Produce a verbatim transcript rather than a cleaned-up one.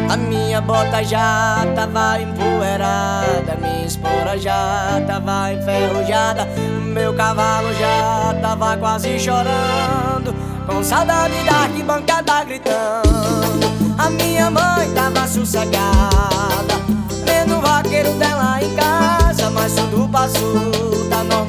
A minha bota já tava empoeirada, minha espora já tava enferrujada, meu cavalo já tava quase chorando, com saudade da arquibancada gritando. A minha mãe tava sossegada, vendo o vaqueiro dela em casa, mas tudo passou, tá normal.